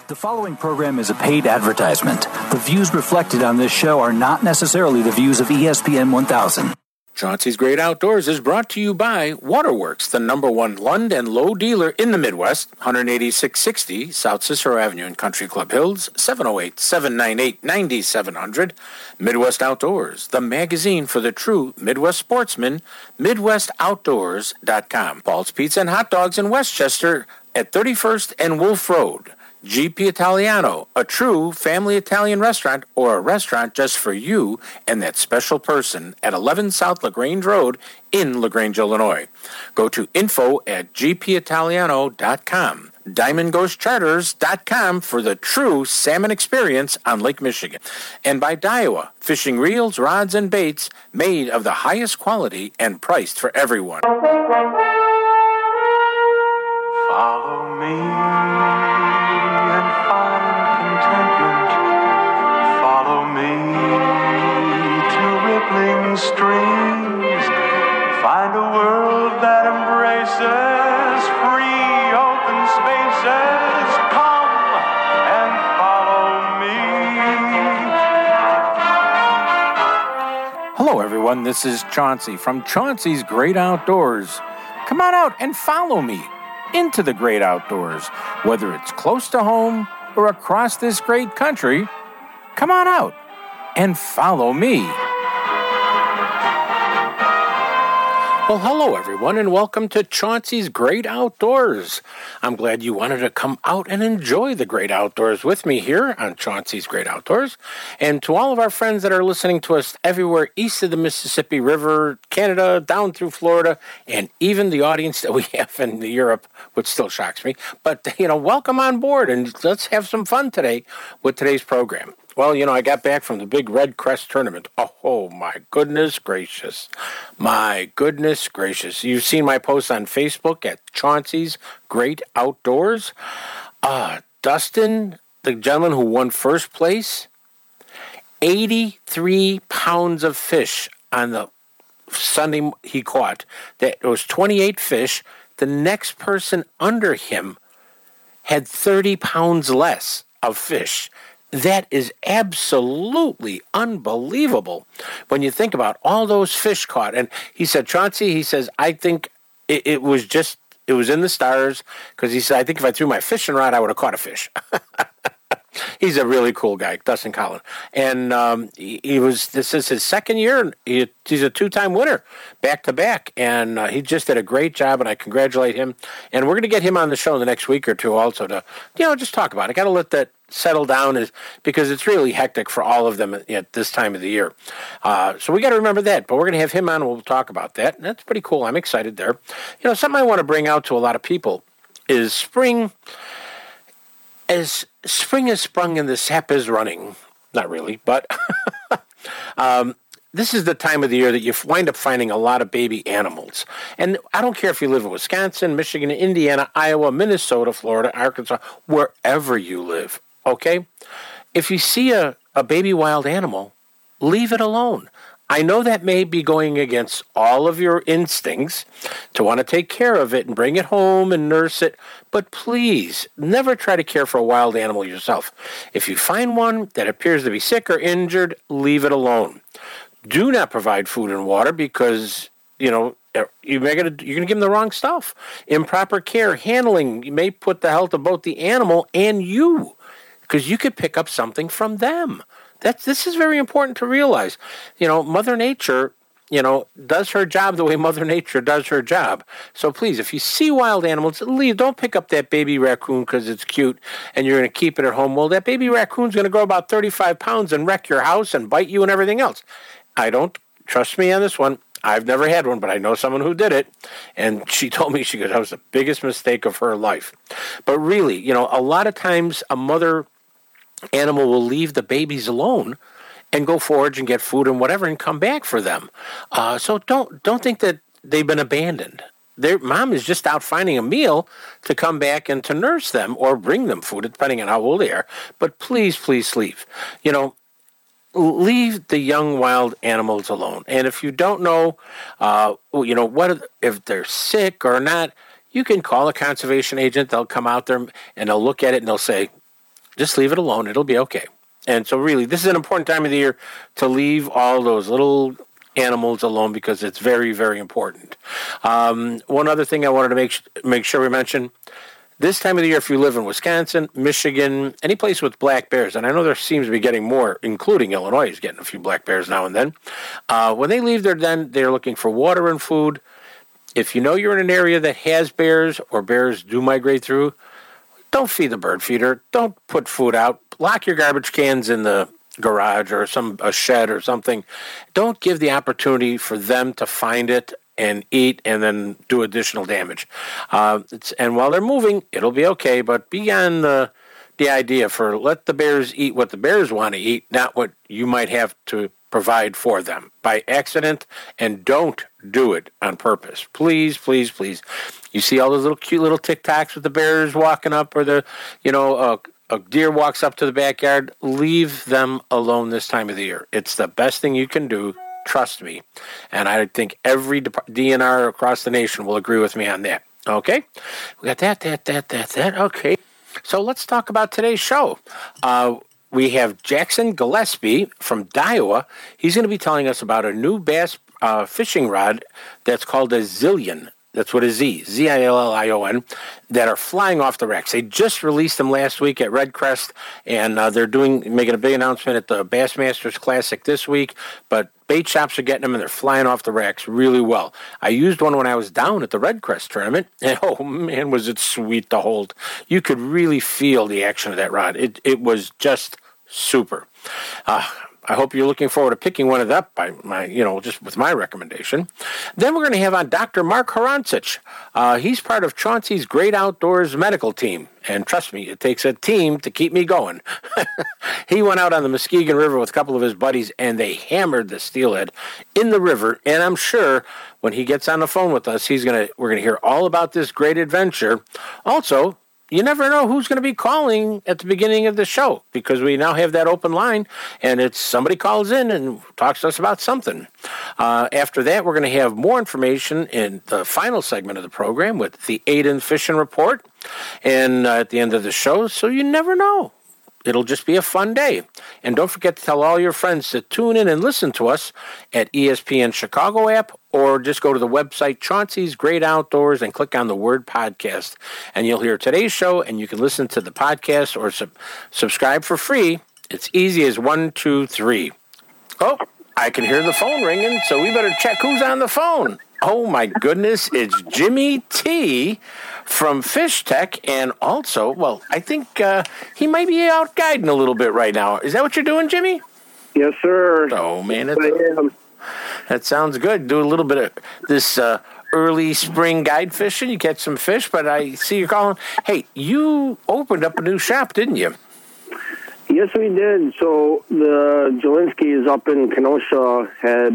The following program is a paid advertisement. The views reflected on this show are not necessarily the views of ESPN 1000. Chauncey's Great Outdoors is brought to you by Waterworks, the #1 Lund and Lowe dealer in the Midwest, 18660 South Cicero Avenue in Country Club Hills, 708-798-9700. Midwest Outdoors, the magazine for the true Midwest sportsman, MidwestOutdoors.com. Paul's Pizza and Hot Dogs in Westchester at 31st and Wolf Road. GP Italiano, a true family Italian restaurant or a restaurant just for you and that special person at 11 South LaGrange Road in LaGrange, Illinois. Go to info@gpitaliano.com. DiamondGhostCharters.com for the true salmon experience on Lake Michigan. And by Daiwa, fishing reels, rods, and baits made of the highest quality and priced for everyone. Follow me. Streams, find a world that embraces free open spaces. Come and follow me. Hello everyone, this is Chauncey from Chauncey's Great Outdoors. Come on out and follow me into the great outdoors. Whether it's close to home or across this great country, come on out and follow me. Well, hello, everyone, and welcome to Chauncey's Great Outdoors. I'm glad you wanted to come out and enjoy the great outdoors with me here on Chauncey's Great Outdoors. And to all of our friends that are listening to us everywhere east of the Mississippi River, Canada, down through Florida, and even the audience that we have in Europe, which still shocks me. But, welcome on board, and let's have some fun today with today's program. Well, I got back from the big Red Crest tournament. Oh, my goodness gracious. My goodness gracious. You've seen my post on Facebook at Chauncey's Great Outdoors. Dustin, the gentleman who won first place, 83 pounds of fish on the Sunday he caught. That was 28 fish. The next person under him had 30 pounds less of fish. That is absolutely unbelievable when you think about all those fish caught. And he said, Chauncey, he says, I think it was in the stars, because he said, I think if I threw my fishing rod, I would have caught a fish. He's a really cool guy, Dustin Collin. And this is his second year. He's a two-time winner, back-to-back. And he just did a great job, and I congratulate him. And we're going to get him on the show in the next week or two also to, just talk about it. Got to let that settle down because it's really hectic for all of them at this time of the year. So we got to remember that. But we're going to have him on, and we'll talk about that. And that's pretty cool. I'm excited there. Something I want to bring out to a lot of people is spring. As spring has sprung and the sap is running, not really, but this is the time of the year that you wind up finding a lot of baby animals. And I don't care if you live in Wisconsin, Michigan, Indiana, Iowa, Minnesota, Florida, Arkansas, wherever you live, okay? If you see a baby wild animal, leave it alone. I know that may be going against all of your instincts to want to take care of it and bring it home and nurse it, but please never try to care for a wild animal yourself. If you find one that appears to be sick or injured, leave it alone. Do not provide food and water because, you're going to give them the wrong stuff. Improper care, handling, you may put the health of both the animal and you, because you could pick up something from them. This is very important to realize. Mother Nature, does her job the way Mother Nature does her job. So please, if you see wild animals, leave. Don't pick up that baby raccoon because it's cute and you're going to keep it at home. Well, that baby raccoon's going to grow about 35 pounds and wreck your house and bite you and everything else. Trust me on this one. I've never had one, but I know someone who did it. And she told me, she goes, that was the biggest mistake of her life. But really, a lot of times a mother animal will leave the babies alone and go forage and get food and whatever and come back for them. So don't think that they've been abandoned. Their mom is just out finding a meal to come back and to nurse them or bring them food, depending on how old they are. But please, please leave. Leave the young wild animals alone. And if you don't know, if they're sick or not, you can call a conservation agent. They'll come out there and they'll look at it and they'll say, Just leave it alone. It'll be okay. And so really, this is an important time of the year to leave all those little animals alone because it's very, very important. One other thing I wanted to make sure we mention, this time of the year, if you live in Wisconsin, Michigan, any place with black bears, and I know there seems to be getting more, including Illinois is getting a few black bears now and then, when they leave their den, they're looking for water and food. If you know you're in an area that has bears or bears do migrate through, don't feed the bird feeder. Don't put food out. Lock your garbage cans in the garage or a shed or something. Don't give the opportunity for them to find it and eat and then do additional damage. And while they're moving, it'll be okay, but be on the idea for let the bears eat what the bears want to eat, not what you might have to provide for them by accident, and don't do it on purpose. Please, please, please. You see all those little cute little TikToks with the bears walking up, or a deer walks up to the backyard. Leave them alone this time of the year. It's the best thing you can do. Trust me. And I think every DNR across the nation will agree with me on that. Okay? We got that. Okay. So let's talk about today's show. We have Jackson Gillespie from Daiwa. He's going to be telling us about a new bass fishing rod that's called a Zillion. That's what a Zillion, that are flying off the racks. They just released them last week at Red Crest, and they're making a big announcement at the Bassmasters Classic this week. But bait shops are getting them, and they're flying off the racks really well. I used one when I was down at the Red Crest tournament, and oh man, was it sweet to hold. You could really feel the action of that rod. It was just super. I hope you're looking forward to picking one of that by just with my recommendation. Then we're going to have on Dr. Mark Harancic. He's part of Chauncey's Great Outdoors medical team. And trust me, it takes a team to keep me going. He went out on the Muskegon River with a couple of his buddies, and they hammered the steelhead in the river. And I'm sure when he gets on the phone with us, we're going to hear all about this great adventure. Also, you never know who's going to be calling at the beginning of the show, because we now have that open line, and it's somebody calls in and talks to us about something. After that, we're going to have more information in the final segment of the program with the Aiden Fishing Report, and at the end of the show, so you never know. It'll just be a fun day. And don't forget to tell all your friends to tune in and listen to us at ESPN Chicago app, or just go to the website Chauncey's Great Outdoors and click on the word podcast. And you'll hear today's show, and you can listen to the podcast or subscribe for free. It's easy as 1, 2, 3. Oh, I can hear the phone ringing, so we better check who's on the phone. Oh, my goodness, it's Jimmy T. from Fish Tech, and also, well, I think he might be out guiding a little bit right now. Is that what you're doing, Jimmy? Yes, sir. Oh, man. I am. That sounds good. Do a little bit of this early spring guide fishing. You catch some fish, but I see you're calling. Hey, you opened up a new shop, didn't you? Yes, we did. So the Jelinski's up in Kenosha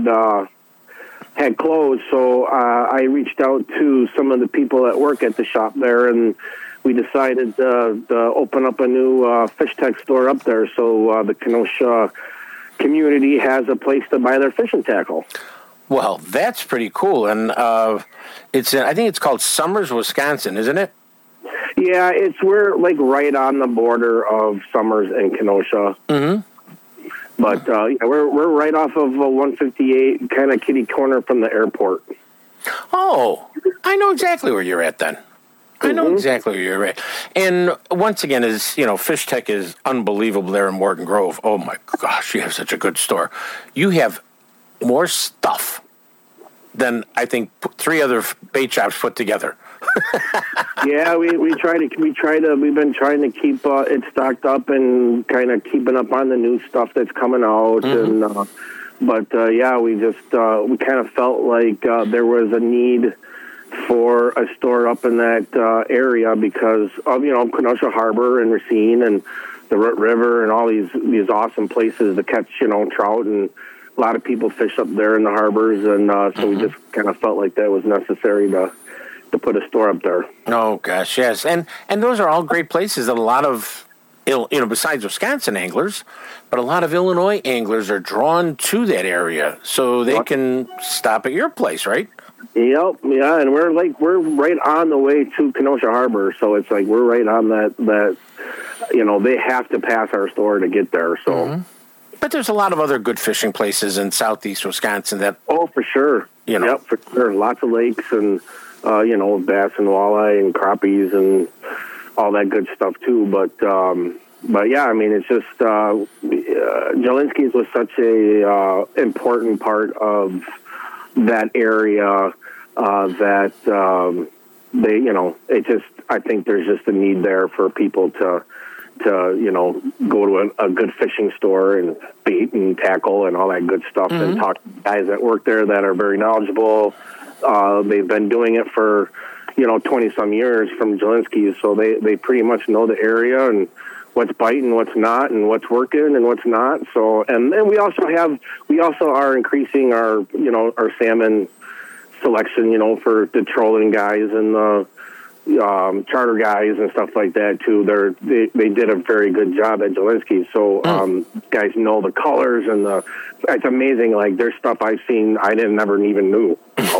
had closed, so I reached out to some of the people that work at the shop there, and we decided to open up a new Fish Tech store up there, so the Kenosha community has a place to buy their fishing tackle. Well, that's pretty cool, and I think it's called Summers, Wisconsin, isn't it? Yeah, we're like right on the border of Summers and Kenosha. Mm-hmm. But we're right off of 158, kind of kitty corner from the airport. Oh, I know exactly where you're at then. I know exactly where you're at. And once again, Fish Tech is unbelievable there in Morton Grove. Oh, my gosh, you have such a good store. You have more stuff than, I think, 3 other bait shops put together. Yeah, we've been trying to keep it stocked up and kind of keeping up on the new stuff that's coming out. Mm-hmm. We kind of felt like there was a need for a store up in that area because of Kenosha Harbor and Racine and the Root River and all these awesome places to catch trout, and a lot of people fish up there in the harbors, and so we just kind of felt like that was necessary to put a store up there. Oh gosh, yes, and those are all great places that a lot of besides Wisconsin anglers, but a lot of Illinois anglers are drawn to that area, so they can stop at your place, right? Yep, yeah, and we're right on the way to Kenosha Harbor, so it's like we're right on that. They have to pass our store to get there. So, But there's a lot of other good fishing places in southeast Wisconsin that. Oh, for sure. Yep, for sure. Lots of lakes and bass and walleye and crappies and all that good stuff too. But yeah, I mean, it's just Jelinski's was such a important part of that area that I think there's just a need there for people to go to a good fishing store and bait and tackle and all that good stuff and talk to guys that work there that are very knowledgeable. They've been doing it for 20 some years from Jelinski's, so they pretty much know the area and what's biting, what's not, and what's working and what's not. So, and then we also are increasing our salmon selection, for the trolling guys and the charter guys and stuff like that too. They did a very good job at Jelinski's. So guys know the colors and it's amazing. Like there's stuff I've seen I never even knew.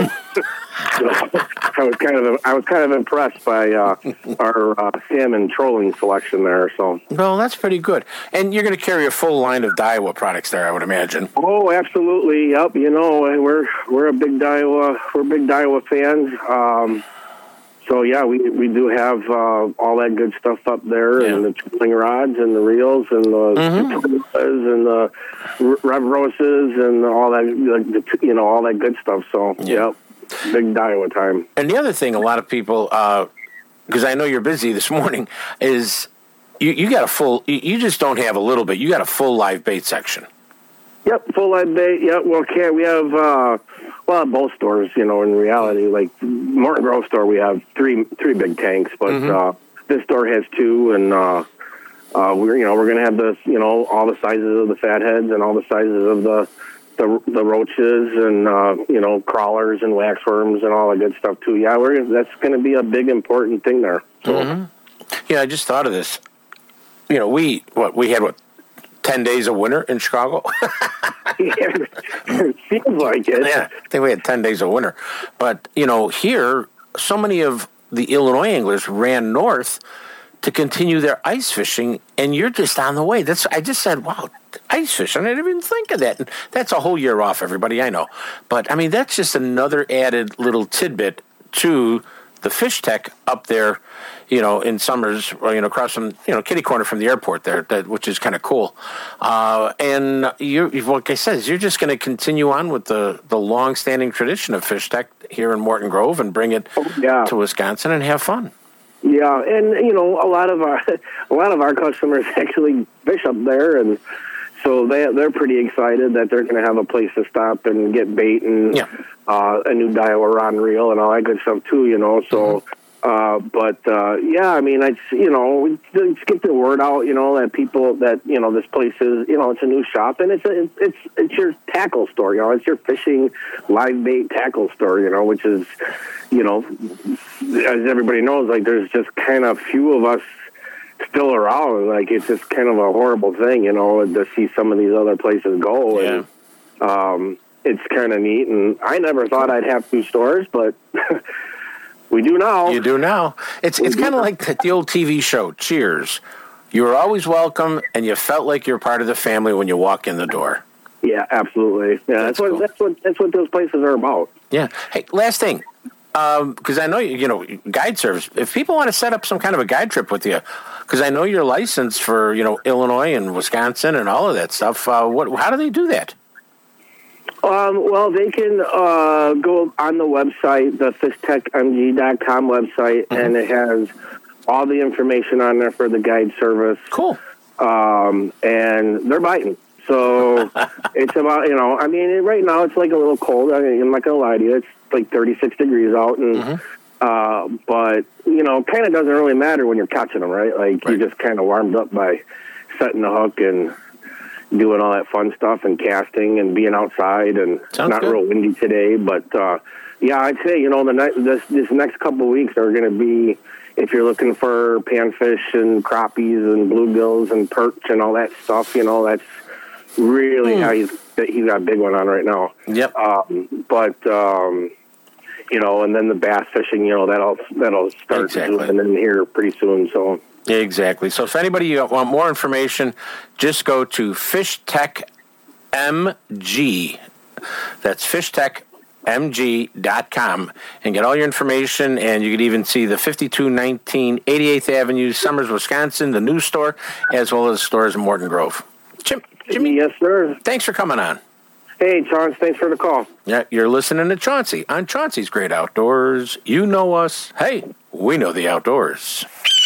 I was kind of impressed by our salmon trolling selection there. So well, that's pretty good. And you're going to carry a full line of Daiwa products there, I would imagine. Oh, absolutely. Yep. We're a big Daiwa fans. So yeah, we do have all that good stuff up there, and the trolling rods and the reels and the and the Rev Roses and all that, all that good stuff. So yep, big Daiwa time. And the other thing, a lot of people, because I know you're busy this morning, is you got a full. You just don't have a little bit. You got a full live bait section. Yep, full live bait. Yep. Well, we have. Well, at both stores, in reality, like Morton Grove store, we have three big tanks, but this store has two, and we're going to have this, all the sizes of the fatheads and all the sizes of the roaches and crawlers and waxworms and all that good stuff too. Yeah, that's going to be a big important thing there. So. Yeah, I just thought of this. We had 10 days of winter in Chicago. It seems like it. Yeah, I think we had 10 days of winter. But, here, so many of the Illinois anglers ran north to continue their ice fishing, and you're just on the way. I just said, wow, ice fishing. I didn't even think of that. And that's a whole year off, everybody, I know. But, I mean, that's just another added little tidbit to the fish tech up there, in Summers, across from, kitty corner from the airport there, which is kind of cool. And like I said, you're just going to continue on with the long-standing tradition of fish tech here in Morton Grove and bring it to Wisconsin and have fun. Yeah, and a lot of our customers actually fish up there, and so they're pretty excited that they're going to have a place to stop and get bait and a new Daiwa rod and reel and all that good stuff too. So. I mean, let's get the word out, that people that, this place is, it's a new shop, and it's your tackle store, it's your fishing live bait tackle store, which is, as everybody knows, like there's just kind of few of us still around. Like it's just kind of a horrible thing, to see some of these other places go. Yeah. And, it's kind of neat, and I never thought I'd have two stores, but we do now. You do now. It's kind of like the old TV show, Cheers. You were always welcome, and you felt like you're part of the family when you walk in the door. Yeah, absolutely. Yeah, that's what those places are about. Yeah. Hey, last thing, because I know guide service. If people want to set up some kind of a guide trip with you, because I know you're licensed for Illinois and Wisconsin and all of that stuff. How do they do that? Well, they can go on the website, the fishtechmg.com website, and it has all the information on there for the guide service. Cool. And they're biting. So it's about, I mean, right now it's like a little cold. I'm not going to lie to you. It's like 36 degrees out. And, but, kind of doesn't really matter when you're catching them, right? Like you're just kind of warmed up by setting the hook and doing all that fun stuff and casting and being outside, and it's not real windy today. But, I'd say, this next couple of weeks are going to be, if you're looking for panfish and crappies and bluegills and perch and all that stuff, that's really how he's got a big one on right now. Yep. and then the bass fishing, that'll start Exactly. and then here pretty soon. So Exactly. So if anybody want more information, just go to Fish Tech MG. That's fishtechmg.com and get all your information, and you could even see the 5219 88th Avenue, Summers, Wisconsin, the new store, as well as stores in Morton Grove. Jimmy, yes, sir. thanks for coming on. Hey, Chauncey, thanks for the call. Yeah, you're listening to Chauncey on Chauncey's Great Outdoors. You know us. Hey, we know the outdoors.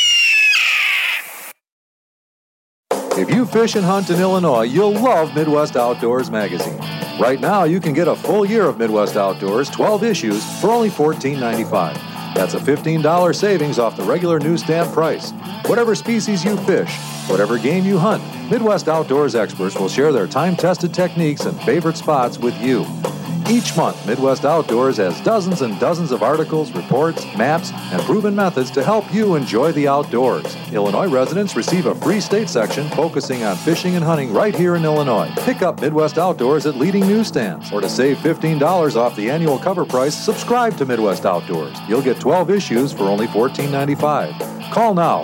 If you fish and hunt in Illinois, you'll love Midwest Outdoors magazine. Right now, you can get a full year of Midwest Outdoors, 12 issues, for only $14.95. That's a $15 savings off the regular newsstand price. Whatever species you fish, whatever game you hunt, Midwest Outdoors experts will share their time-tested techniques and favorite spots with you. Each month, Midwest Outdoors has dozens and dozens of articles, reports, maps, and proven methods to help you enjoy the outdoors. Illinois residents receive a free state section focusing on fishing and hunting right here in Illinois. Pick up Midwest Outdoors at leading newsstands. Or to save $15 off the annual cover price, subscribe to Midwest Outdoors. You'll get 12 issues for only $14.95. Call now,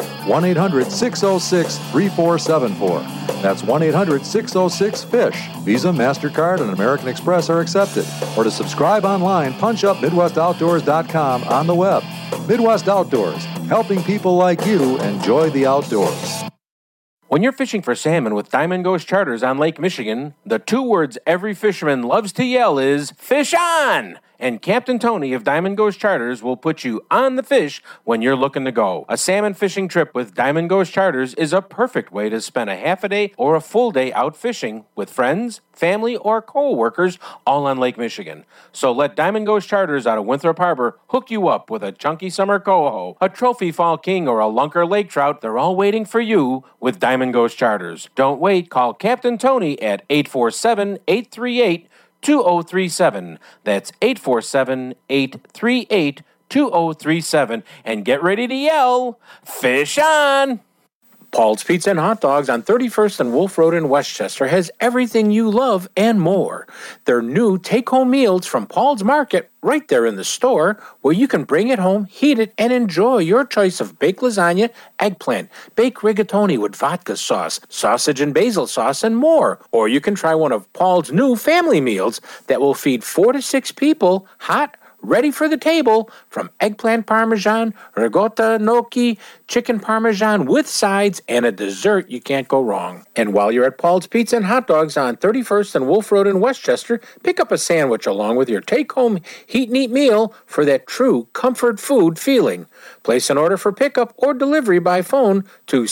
1-800-606-3474. That's 1-800-606-FISH. Visa, MasterCard, and American Express are accepted. Or to subscribe online, punch up MidwestOutdoors.com on the web. Midwest Outdoors, helping people like you enjoy the outdoors. When you're fishing for salmon with Diamond Ghost Charters on Lake Michigan, the two words every fisherman loves to yell is, "Fish on!" And Captain Tony of Diamond Ghost Charters will put you on the fish when you're looking to go. A salmon fishing trip with Diamond Ghost Charters is a perfect way to spend a half a day or a full day out fishing with friends, family, or co-workers all on Lake Michigan. So let Diamond Ghost Charters out of Winthrop Harbor hook you up with a chunky summer coho, a trophy fall king, or a lunker lake trout. They're all waiting for you with Diamond Ghost Charters. Don't wait. Call Captain Tony at 847-838-2037. That's 847-838-2037. And get ready to yell, "Fish on!" Paul's Pizza and Hot Dogs on 31st and Wolf Road in Westchester has everything you love and more. Their new take-home meals from Paul's Market right there in the store, where you can bring it home, heat it, and enjoy your choice of baked lasagna, eggplant, baked rigatoni with vodka sauce, sausage and basil sauce, and more. Or you can try one of Paul's new family meals that will feed 4 to 6 people, hot, ready for the table, from eggplant parmesan, ricotta gnocchi, chicken parmesan with sides, and a dessert you can't go wrong. And while you're at Paul's Pizza and Hot Dogs on 31st and Wolf Road in Westchester, pick up a sandwich along with your take-home heat and eat meal for that true comfort food feeling. Place an order for pickup or delivery by phone to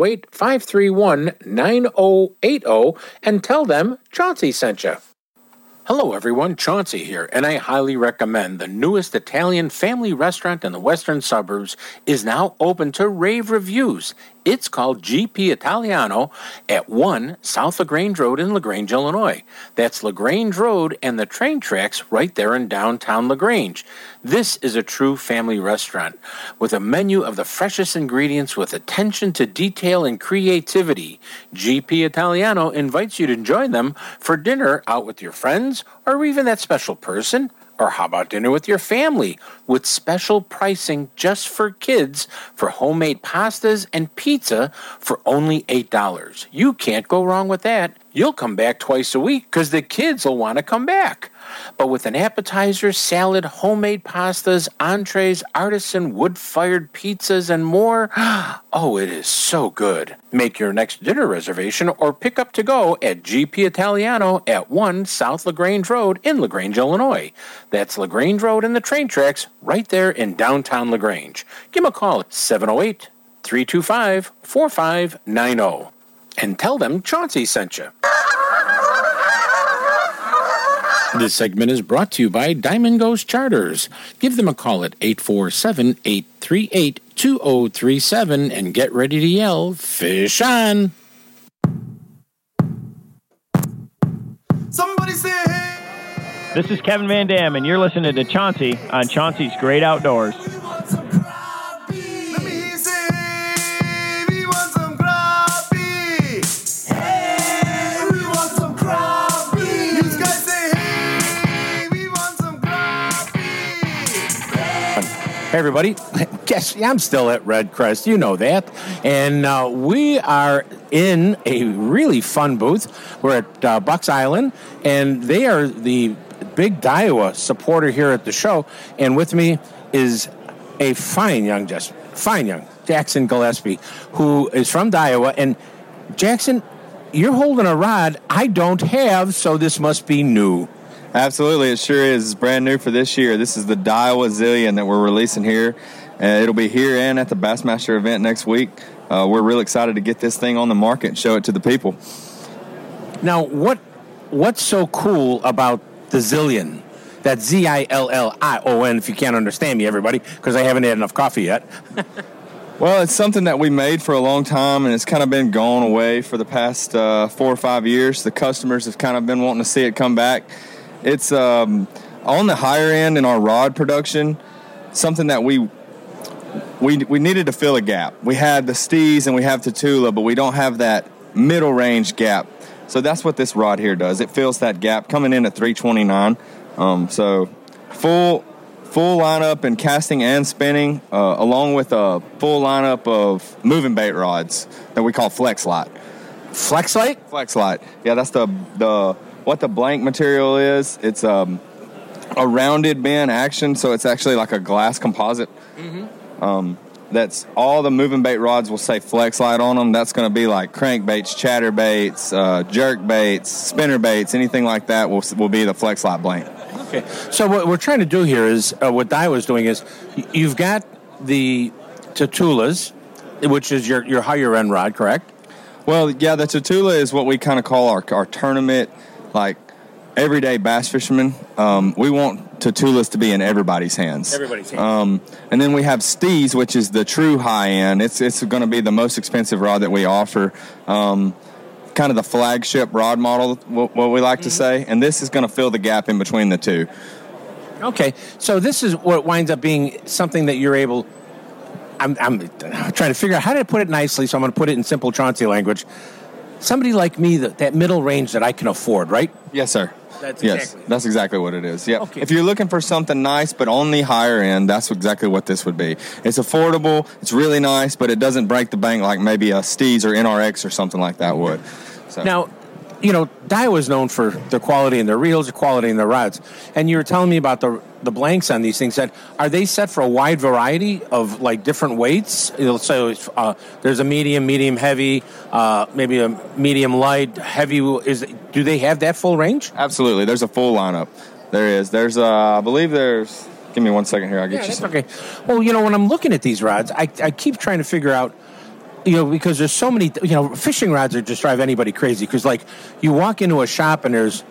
708-531-9080 and tell them Chauncey sent you. Hello everyone, Chauncey here, and I highly recommend the newest Italian family restaurant in the western suburbs is now open to rave reviews. It's called GP Italiano at 1 South LaGrange Road in LaGrange, Illinois. That's LaGrange Road and the train tracks right there in downtown LaGrange. This is a true family restaurant with a menu of the freshest ingredients with attention to detail and creativity. GP Italiano invites you to join them for dinner out with your friends or even that special person. Or how about dinner with your family with special pricing just for kids for homemade pastas and pizza for only $8. You can't go wrong with that. You'll come back twice a week because the kids will want to come back. But with an appetizer, salad, homemade pastas, entrees, artisan wood-fired pizzas, and more, oh, it is so good. Make your next dinner reservation or pick up to go at GP Italiano at 1 South LaGrange Road in LaGrange, Illinois. That's LaGrange Road and the train tracks right there in downtown LaGrange. Give them a call at 708-325-4590 and tell them Chauncey sent you. This segment is brought to you by Diamond Ghost Charters. Give them a call at 847-838-2037 and get ready to yell, "Fish on!" Somebody say hey. This is Kevin Van Dam, and you're listening to Chauncey on Chauncey's Great Outdoors. We want some crappie. Let me hear you say hey. We want some crappie. Hey, we want some crappie. You guys say hey. We want some crappie. everybody. Guess I'm still at Red Crest. You know that. And we are in a really fun booth. We're at Bucks Island, and they are the big Daiwa supporter here at the show. And with me is a fine young Jackson Gillespie, who is from Daiwa. And Jackson, you're holding a rod I don't have, so this must be new. Absolutely, it sure is. It's brand new for this year. This is the Daiwa Zillion that we're releasing here. It'll be here and at the Bassmaster event next week. We're real excited to get this thing on the market and show it to the people. Now, what's so cool about the Zillion? That's Zillion, if you can't understand me, everybody, because I haven't had enough coffee yet. Well, it's something that we made for a long time, and it's kind of been gone away for the past 4 or 5 years. The customers have kind of been wanting to see it come back. It's on the higher end in our rod production, something that we needed to fill a gap. We had the Steez and we have the Tula, but we don't have that middle range gap. So that's what this rod here does. It fills that gap, coming in at 329. So full lineup in casting and spinning, along with a full lineup of moving bait rods that we call Flex Light. Flex Light? Flex Light. Yeah, that's the what the blank material is. It's a rounded bend action, so it's actually like a glass composite. Mm-hmm. That's all the moving bait rods will say Flex Light on them. That's going to be like crankbaits, chatterbaits, jerk baits, spinner baits, anything like that will be the Flex Light blank. Okay, so what we're trying to do here is, what Daiwa's doing is, you've got the Tatulas, which is your higher end rod, correct? Well, yeah, the Tatula is what we kind of call our tournament, like everyday bass fishermen. We want Tatulas to be in everybody's hands. Everybody's hands. And then we have Steez, which is the true high end. It's going to be the most expensive rod that we offer. Kind of the flagship rod model, what we like to say. And this is going to fill the gap in between the two. Okay, so this is what winds up being something that you're able... I'm trying to figure out how to put it nicely, so I'm going to put it in simple Chauncey language. Somebody like me, that middle range that I can afford, right? Yes, sir. That's exactly what it is. Yeah. Okay. If you're looking for something nice but on the higher end, that's exactly what this would be. It's affordable, it's really nice, but it doesn't break the bank like maybe a Steez or NRX or something like that would. So. Now, Daiwa is known for their quality in their reels, the quality in their rods. And you were telling me about the blanks on these things. Are they set for a wide variety of, like, different weights? So there's a medium heavy, maybe a medium light, heavy. Do they have that full range? Absolutely. There's a full lineup. There is. I believe there's... Give me 1 second here. I'll get you some. Okay. Well, when I'm looking at these rods, I keep trying to figure out, because there's so many, fishing rods are just drive anybody crazy. Because, like, you walk into a shop and there's,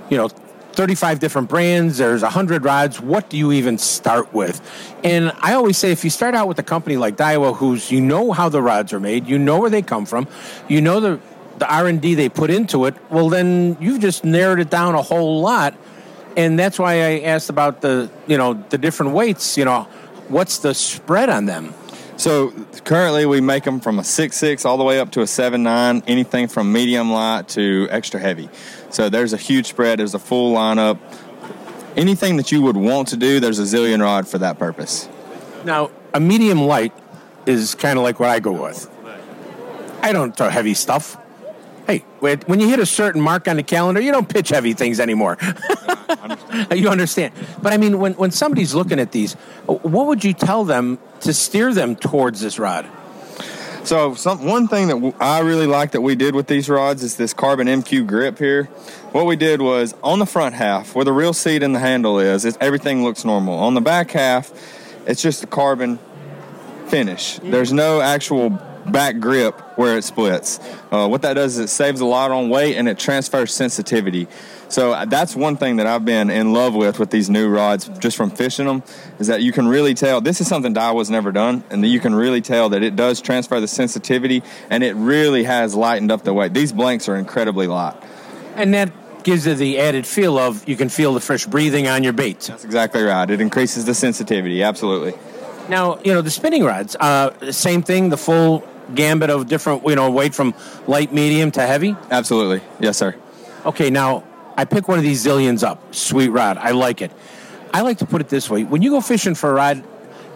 35 different brands, there's 100 rods. What do you even start with? And I always say, if you start out with a company like Daiwa, who's, how the rods are made, where they come from, the R&D they put into it, well, then you've just narrowed it down a whole lot. And that's why I asked about the different weights, what's the spread on them? So currently we make them from a 6.6 all the way up to a 7.9, anything from medium light to extra heavy. So there's a huge spread. There's a full lineup. Anything that you would want to do, there's a Zillion rod for that purpose. Now, a medium light is kind of like what I go with. I don't throw heavy stuff. Hey, when you hit a certain mark on the calendar, you don't pitch heavy things anymore. You understand. But, I mean, when somebody's looking at these, what would you tell them to steer them towards this rod? So one thing that I really like that we did with these rods is this carbon MQ grip here. What we did was on the front half, where the real seat and the handle is, everything looks normal. On the back half, it's just a carbon finish. There's no actual back grip where it splits. What that does is it saves a lot on weight and it transfers sensitivity. So that's one thing that I've been in love with these new rods, just from fishing them, is that you can really tell. This is something Daiwa's never done, and that you can really tell that it does transfer the sensitivity, and it really has lightened up the weight. These blanks are incredibly light. And that gives you the added feel of you can feel the fish breathing on your bait. That's exactly right. It increases the sensitivity, absolutely. Now, the spinning rods, same thing, the full gambit of different, weight from light, medium to heavy? Absolutely. Yes, sir. Okay, now, I pick one of these Zillions up. Sweet rod. I like it. I like to put it this way. When you go fishing for a rod,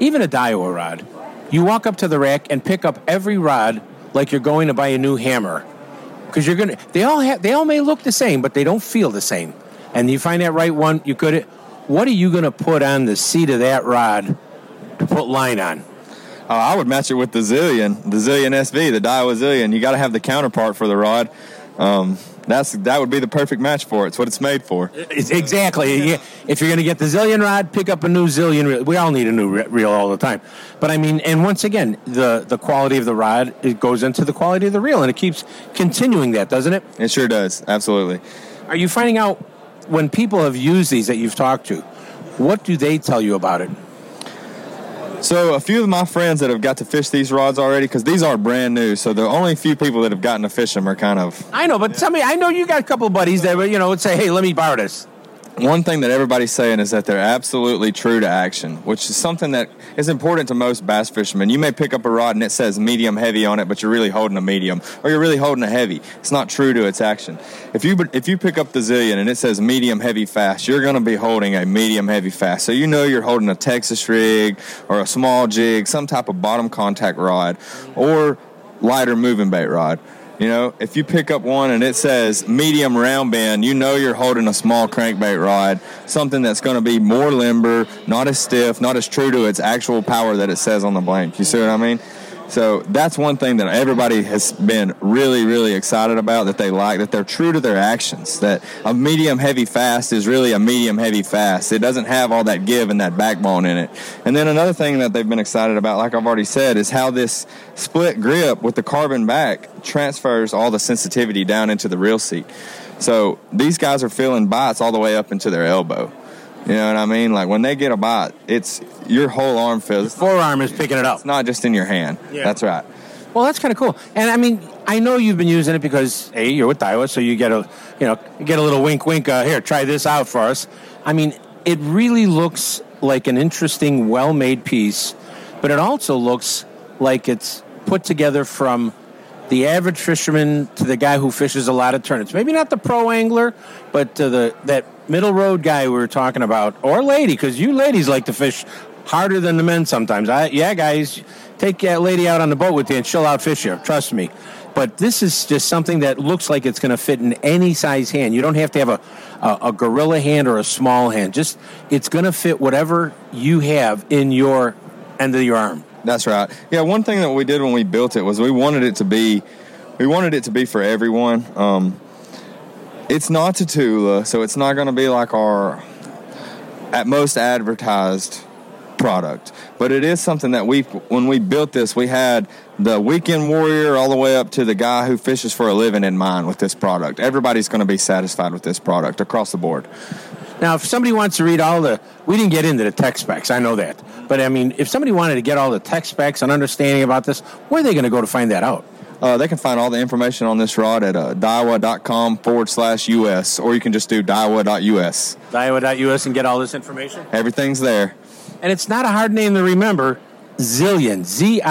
even a Daiwa rod. You walk up to the rack and pick up every rod like you're going to buy a new hammer. Because they all may look the same, but they don't feel the same. And you find that right one, what are you going to put on the seat of that rod to put line on? I would match it with the Zillion SV, the Daiwa Zillion. You got to have the counterpart for the rod. That would be the perfect match for it. It's what it's made for. Exactly. If you're going to get the Zillion rod, pick up a new Zillion reel. We all need a new reel all the time. But I mean, and once again, the quality of the rod, it goes into the quality of the reel, and it keeps continuing that, doesn't it? It sure does. Absolutely. Are you finding out when people have used these that you've talked to, what do they tell you about it? So a few of my friends that have got to fish these rods already, because these are brand new, so the only few people that have gotten to fish them are kind of... I know, but I know you got a couple of buddies that would say, hey, let me borrow this. One thing that everybody's saying is that they're absolutely true to action, which is something that is important to most bass fishermen. You may pick up a rod and it says medium heavy on it, but you're really holding a medium, or you're really holding a heavy. It's not true to its action. If you pick up the Zillion and it says medium heavy fast, you're going to be holding a medium heavy fast. So you know you're holding a Texas rig or a small jig, some type of bottom contact rod, or lighter moving bait rod. You know, if you pick up one and it says medium round bend, you know you're holding a small crankbait rod, something that's going to be more limber, not as stiff, not as true to its actual power that it says on the blank. You see what I mean? So that's one thing that everybody has been really, really excited about, that they like, that they're true to their actions, that a medium heavy fast is really a medium heavy fast. It doesn't have all that give and that backbone in it. And then another thing that they've been excited about, like I've already said, is how this split grip with the carbon back transfers all the sensitivity down into the reel seat. So these guys are feeling bites all the way up into their elbow. You know what I mean? Like when they get a bite, it's your whole arm feels. The forearm is picking it up. It's not just in your hand. Yeah. That's right. Well, that's kind of cool. And I mean, I know you've been using it because you're with Daiwa, so you get a little wink, here, try this out for us. I mean, it really looks like an interesting, well-made piece, but it also looks like it's put together from the average fisherman to the guy who fishes a lot of tournaments. Maybe not the pro angler, but to that middle road guy we were talking about, or lady, because you ladies like to fish harder than the men sometimes. Guys, take that lady out on the boat with you and she'll outfish you, trust me. But this is just something that looks like it's going to fit in any size hand. You don't have to have a gorilla hand or a small hand. Just it's going to fit whatever you have in your end of your arm. That's right. Yeah, one thing that we did when we built it was we wanted it to be for everyone. It's not Tatula, so it's not going to be like our at most advertised product. But it is something that when we built this, we had the weekend warrior all the way up to the guy who fishes for a living in mind with this product. Everybody's going to be satisfied with this product across the board. Now, if somebody wants to read we didn't get into the tech specs, I know that. But, I mean, if somebody wanted to get all the tech specs and understanding about this, where are they going to go to find that out? They can find all the information on this rod at Daiwa.com/US, or you can just do Daiwa.us. Daiwa.us and get all this information? Everything's there. And it's not a hard name to remember. Zillion,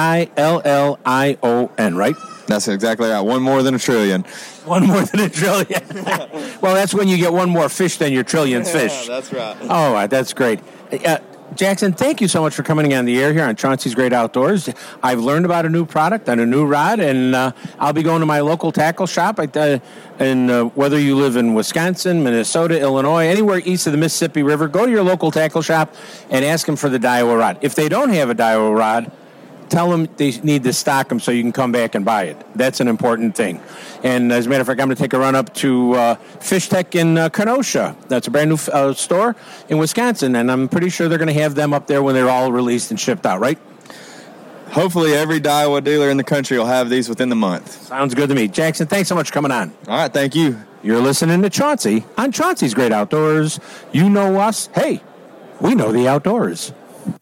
Zillion, right? That's exactly right. One more than a trillion. One more than a trillion. Well, that's when you get one more fish than your trillionth fish. That's right. Oh, that's great. Jackson, thank you so much for coming on the air here on Chauncey's Great Outdoors. I've learned about a new product and a new rod, and I'll be going to my local tackle shop. And whether you live in Wisconsin, Minnesota, Illinois, anywhere east of the Mississippi River, go to your local tackle shop and ask them for the Daiwa rod. If they don't have a Daiwa rod, tell them they need to stock them so you can come back and buy it. That's an important thing. And as a matter of fact, I'm going to take a run up to Fish Tech in Kenosha. That's a brand new store in Wisconsin, and I'm pretty sure they're going to have them up there when they're all released and shipped out, right? Hopefully every Daiwa dealer in the country will have these within the month. Sounds good to me. Jackson, thanks so much for coming on. All right, thank you. You're listening to Chauncey on Chauncey's Great Outdoors. You know us. Hey, we know the outdoors.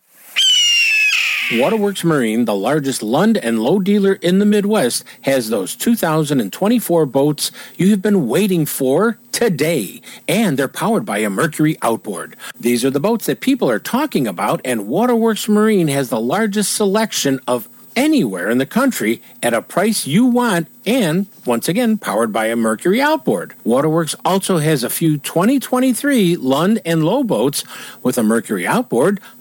Waterworks Marine, the largest Lund and Lowe dealer in the Midwest, has those 2024 boats you have been waiting for today, and they're powered by a Mercury outboard. These are the boats that people are talking about, and Waterworks Marine has the largest selection of anywhere in the country at a price you want, and once again powered by a Mercury outboard. Waterworks also has a few 2023 Lund and Lowe boats with a Mercury outboard,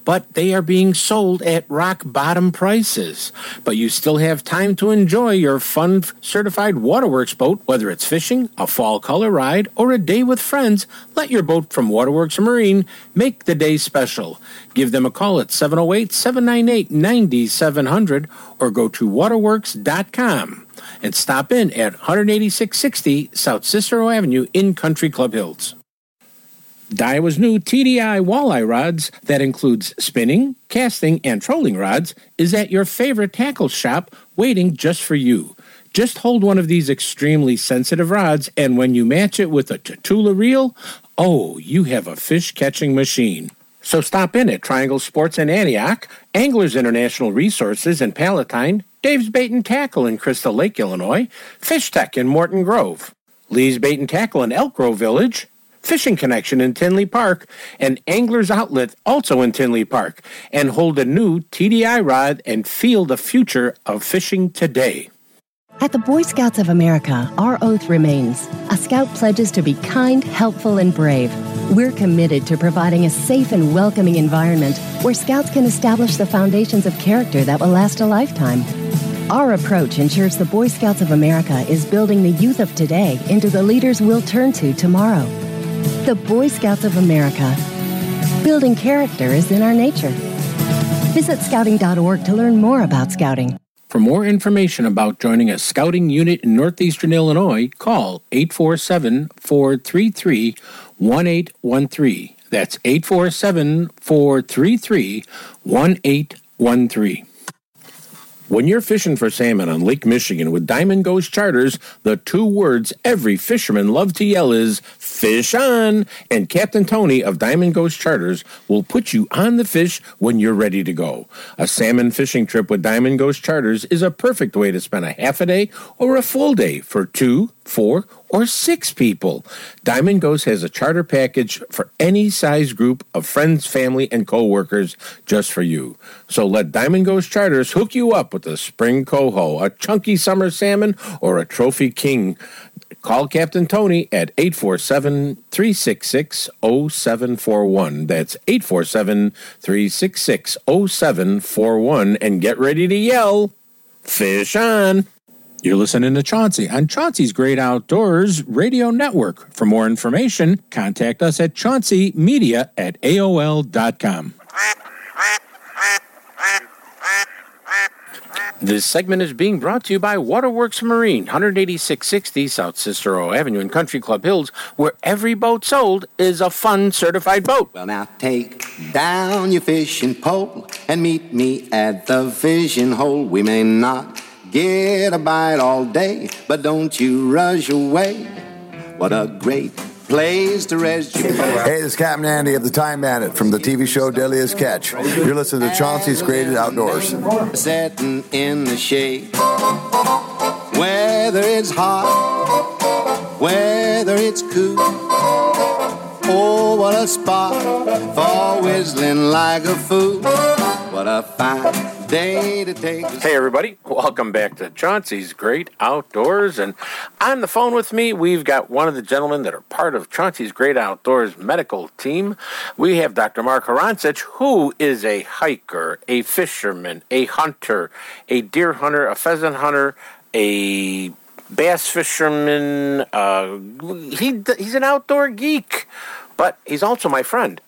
but they are being sold at rock bottom prices. But you still have time to enjoy your fun certified Waterworks boat, whether it's fishing, a fall color ride, or a day with friends. Let your boat from Waterworks Marine make the day special. Give them a call at 708-798-9700 or go to waterworks.com and stop in at 18660 South Cicero Avenue in Country Club Hills. Daiwa's new TDI walleye rods that includes spinning, casting, and trolling rods is at your favorite tackle shop waiting just for you. Just hold one of these extremely sensitive rods, and when you match it with a Tatula reel, oh, you have a fish-catching machine. So stop in at Triangle Sports in Antioch, Anglers International Resources in Palatine, Dave's Bait and Tackle in Crystal Lake, Illinois, Fish Tech in Morton Grove, Lee's Bait and Tackle in Elk Grove Village, Fishing Connection in Tinley Park, and Anglers Outlet also in Tinley Park, and hold a new TDI rod and feel the future of fishing today. At the Boy Scouts of America, our oath remains. A Scout pledges to be kind, helpful, and brave. We're committed to providing a safe and welcoming environment where Scouts can establish the foundations of character that will last a lifetime. Our approach ensures the Boy Scouts of America is building the youth of today into the leaders we'll turn to tomorrow. The Boy Scouts of America. Building character is in our nature. Visit scouting.org to learn more about Scouting. For more information about joining a Scouting unit in Northeastern Illinois, call 847-433-1813. That's 847-433-1813. When you're fishing for salmon on Lake Michigan with Diamond Ghost Charters, the two words every fisherman loves to yell is, "Fish on!" And Captain Tony of Diamond Ghost Charters will put you on the fish when you're ready to go. A salmon fishing trip with Diamond Ghost Charters is a perfect way to spend a half a day or a full day for 2, 4, or 6 people. Diamond Ghost has a charter package for any size group of friends, family, and co-workers just for you. So let Diamond Ghost Charters hook you up with a spring coho, a chunky summer salmon, or a trophy king. Call Captain Tony at 847-366-0741. That's 847-366-0741, and get ready to yell, "Fish on!" You're listening to Chauncey on Chauncey's Great Outdoors Radio Network. For more information, contact us at chaunceymedia@aol.com. This segment is being brought to you by Waterworks Marine, 18660 South Cicero Avenue in Country Club Hills, where every boat sold is a fun certified boat. Well, now take down your fishing pole and meet me at the fishing hole. We may not get a bite all day, but don't you rush away. What a great place to rest your boat. Hey, this is Captain Andy of the Time Bandit from the TV show Deadliest Catch. You're listening to Chauncey's Great Outdoors. Sitting in the shade, whether it's hot, whether it's cool. Oh, what a spot for whistling like a fool. What a fine day to take. Hey everybody, welcome back to Chauncey's Great Outdoors, and on the phone with me we've got one of the gentlemen that are part of Chauncey's Great Outdoors medical team. We have Dr. Mark Harancic, who is a hiker, a fisherman, a hunter, a deer hunter, a pheasant hunter, a bass fisherman. He's an outdoor geek, but he's also my friend.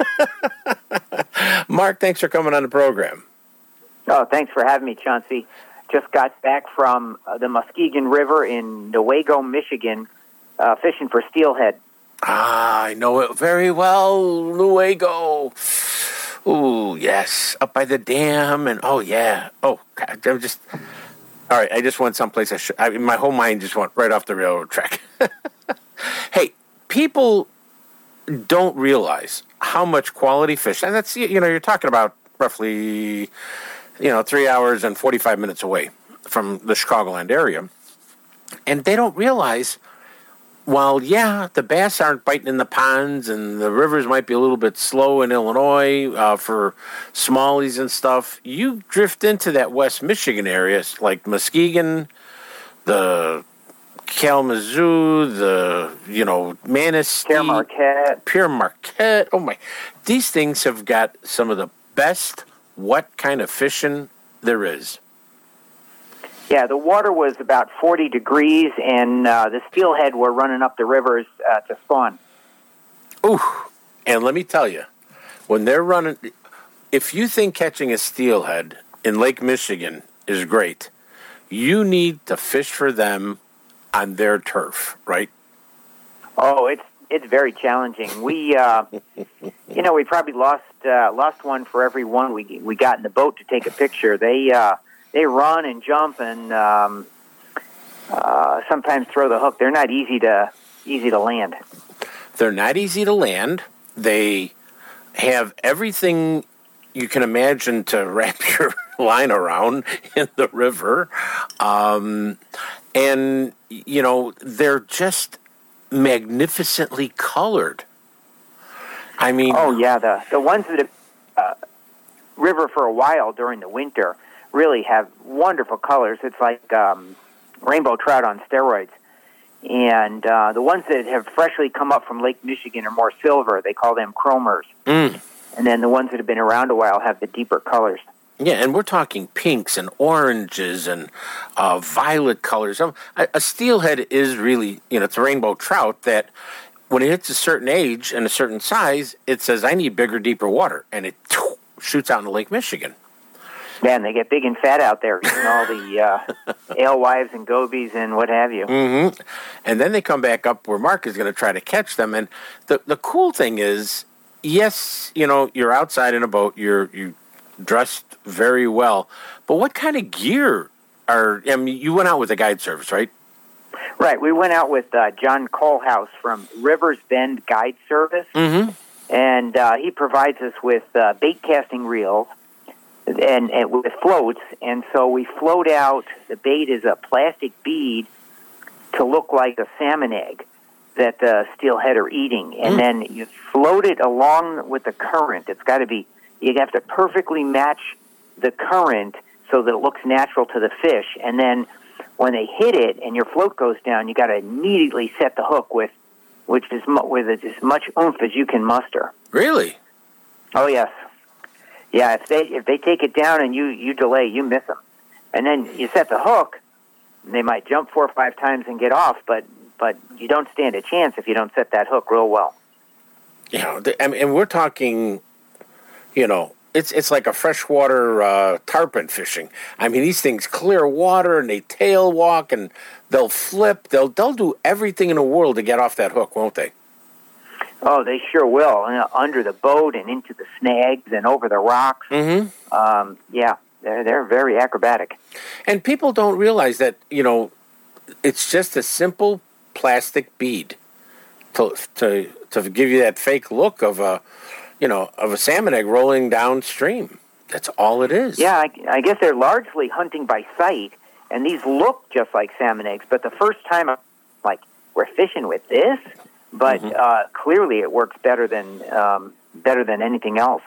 Mark, thanks for coming on the program. Oh, thanks for having me, Chauncey. Just got back from the Muskegon River in Newaygo, Michigan, fishing for steelhead. Ah, I know it very well, Newaygo. Ooh, yes, up by the dam, and oh yeah. Oh, God, I'm just. All right, I just went someplace. My whole mind just went right off the railroad track. Hey, people don't realize how much quality fish, and that's, you're talking about roughly, 3 hours and 45 minutes away from the Chicagoland area, and they don't realize, while, the bass aren't biting in the ponds and the rivers might be a little bit slow in Illinois for smallies and stuff, you drift into that West Michigan area, like Muskegon, the Kalamazoo, the, Manistee, Pierre Marquette. Oh my, these things have got some of the best what kind of fishing there is. Yeah, the water was about 40 degrees, and the steelhead were running up the rivers to spawn. Ooh, and let me tell you, when they're running, if you think catching a steelhead in Lake Michigan is great, you need to fish for them on their turf, right? Oh, it's very challenging. We, we probably lost one for every one we got in the boat to take a picture. They run and jump and sometimes throw the hook. They're not easy to land. They're not easy to land. They have everything you can imagine to wrap your line around in the river. And, they're just magnificently colored. I mean... Oh, yeah, the ones that have river for a while during the winter really have wonderful colors. It's like rainbow trout on steroids. And the ones that have freshly come up from Lake Michigan are more silver. They call them chromers. Mm. And then the ones that have been around a while have the deeper colors. Yeah, and we're talking pinks and oranges and violet colors. A steelhead is really, it's a rainbow trout that when it hits a certain age and a certain size, it says, I need bigger, deeper water. And it shoots out into Lake Michigan. Yeah, and they get big and fat out there, eating all the alewives and gobies and what have you. Mm-hmm. And then they come back up where Mark is going to try to catch them. And the cool thing is, yes, you're outside in a boat, you dressed very well, but what kind of gear you went out with a guide service, right? Right, we went out with John Colehouse from Rivers Bend Guide Service, mm-hmm. and he provides us with bait casting reels and with floats, and so we float out, the bait is a plastic bead to look like a salmon egg that the steelhead are eating, and then you float it along with the current. It's got to be, you have to perfectly match the current so that it looks natural to the fish, and then when they hit it and your float goes down, you got to immediately set the hook with as much oomph as you can muster. Really? Oh yes, yeah. If they take it down and you delay, you miss them, and then you set the hook. They might jump 4 or 5 times and get off, but you don't stand a chance if you don't set that hook real well. And we're talking, it's like a freshwater tarpon fishing. I mean, these things clear water and they tail walk and they'll flip. They'll do everything in the world to get off that hook, won't they? Oh, they sure will. Under the boat and into the snags and over the rocks. Mm-hmm. Yeah, they're very acrobatic. And people don't realize that, it's just a simple plastic bead to give you that fake look of a salmon egg rolling downstream. That's all it is. Yeah, I guess they're largely hunting by sight, and these look just like salmon eggs. But the first time, I'm like, we're fishing with this, but clearly it works better than anything else.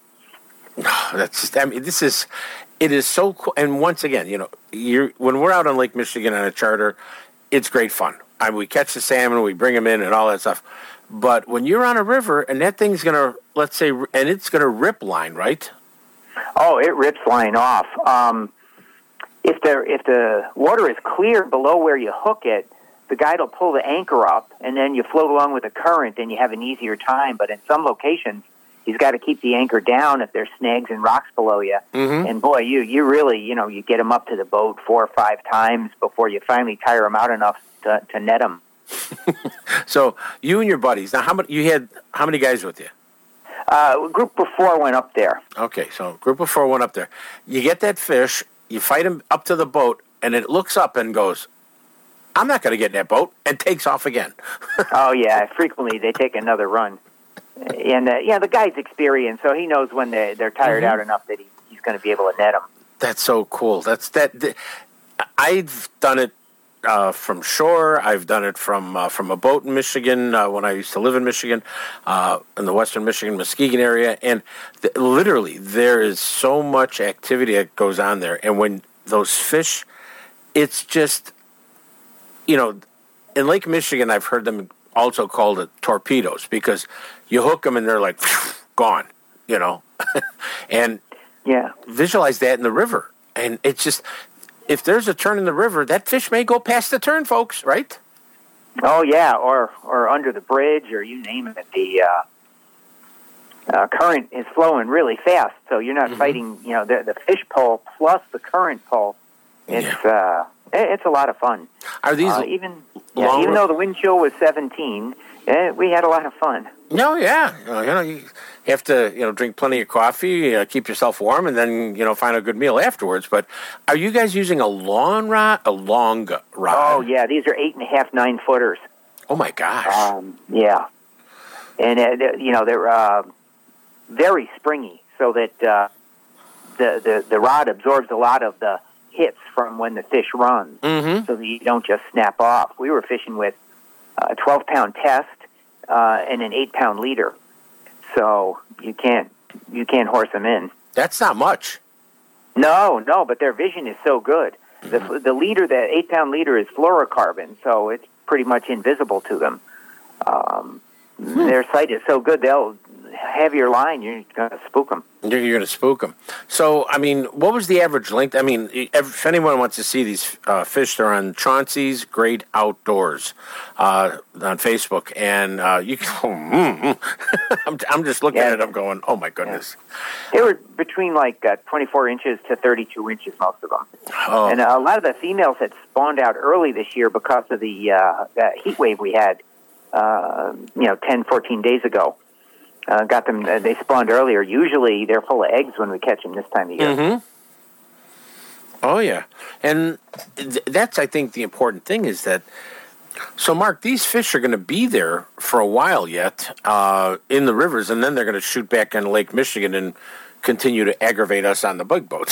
It is so cool. And once again, when we're out on Lake Michigan on a charter, it's great fun. We catch the salmon, we bring them in, and all that stuff. But when you're on a river and that thing's going to, let's say, and it's going to rip line, right? Oh, it rips line off. If the water is clear below where you hook it, the guide will pull the anchor up, and then you float along with the current, and you have an easier time. But in some locations, he's got to keep the anchor down if there's snags and rocks below you. Mm-hmm. And boy, you really, you get them up to the boat 4 or 5 times before you finally tire them out enough to net them. So you and your buddies. Now, how many guys with you? A group of 4 went up there. Okay, so group of 4 went up there. You get that fish, you fight him up to the boat, and it looks up and goes, I'm not going to get in that boat, and takes off again. Oh, yeah. Frequently they take another run. And, the guide's experienced, so he knows when they're tired out enough that he's going to be able to net them. That's so cool. I've done it from shore. I've done it from a boat in Michigan when I used to live in Michigan, in the western Michigan, Muskegon area. And literally, there is so much activity that goes on there. And when those fish, it's just, in Lake Michigan, I've heard them also called it torpedoes because you hook them and they're like, gone, And yeah, visualize that in the river. And it's just, if there's a turn in the river, that fish may go past the turn, folks, right? Oh, yeah, or under the bridge, or you name it. The current is flowing really fast, so you're not fighting, the fish pull plus the current pull. It's a lot of fun. Are these even though the wind chill was 17, we had a lot of fun. No, yeah. You have to, drink plenty of coffee, keep yourself warm, and then, find a good meal afterwards. But are you guys using a long rod? Oh, yeah. These are 8.5, 9 footers. Oh, my gosh. Yeah. And, they're very springy, so that the rod absorbs a lot of the hits from when the fish runs, so that you don't just snap off. We were fishing with a 12-pound test and an 8-pound leader, so you can't horse them in. That's not much. No, but their vision is so good. The leader, the 8-pound leader, is fluorocarbon, so it's pretty much invisible to them. Their sight is so good, they'll have your line, you're going to spook them. You're going to spook them. So, what was the average length? If anyone wants to see these fish, they're on Chauncey's Great Outdoors on Facebook. And you can, I'm just looking at it, I'm going, oh my goodness. They were between 24 inches to 32 inches, most of them. Oh. And a lot of the females had spawned out early this year because of the heat wave we had, 10, 14 days ago. Got them, they spawned earlier. Usually they're full of eggs when we catch them this time of year. Oh, yeah. And that's, I think, the important thing is that, so Mark, these fish are going to be there for a while yet in the rivers, and then they're going to shoot back on Lake Michigan and continue to aggravate us on the bug boats.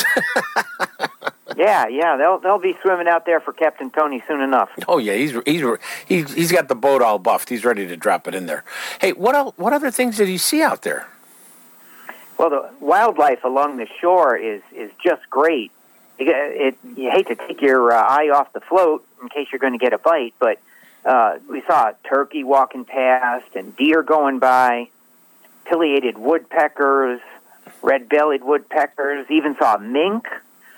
Yeah, they'll be swimming out there for Captain Tony soon enough. Oh yeah, he's got the boat all buffed. He's ready to drop it in there. Hey, what other things did you see out there? Well, the wildlife along the shore is just great. You hate to take your eye off the float in case you're going to get a bite, but we saw a turkey walking past and deer going by, pileated woodpeckers, red-bellied woodpeckers, even saw mink.